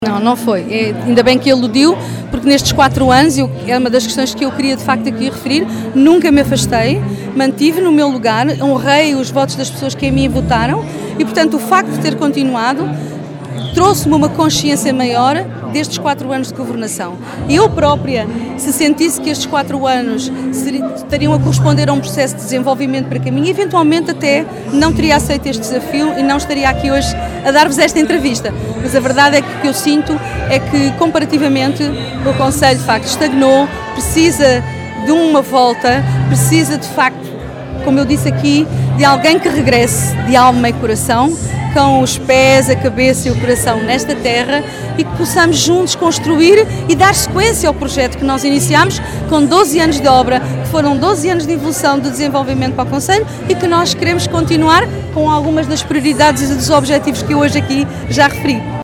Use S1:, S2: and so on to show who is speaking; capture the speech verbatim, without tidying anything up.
S1: Não, não foi. É, ainda bem que eludiu, porque nestes quatro anos, eu, é uma das questões que eu queria de facto aqui referir, nunca me afastei, mantive no meu lugar, honrei os votos das pessoas que em mim votaram e, portanto, o facto de ter continuado trouxe-me uma consciência maior destes quatro anos de governação. Eu própria, se sentisse que estes quatro anos estariam a corresponder a um processo de desenvolvimento para caminho, eventualmente até não teria aceito este desafio e não estaria aqui hoje a dar-vos esta entrevista. Mas a verdade é que o que eu sinto é que, comparativamente, o Conselho de facto estagnou, precisa de uma volta, precisa de facto, como eu disse aqui, de alguém que regresse de alma e coração, com os pés, a cabeça e o coração nesta terra e que possamos juntos construir e dar sequência ao projeto que nós iniciámos com doze anos de obra, que foram doze anos de evolução, de desenvolvimento para o Conselho e que nós queremos continuar com algumas das prioridades e dos objetivos que eu hoje aqui já referi.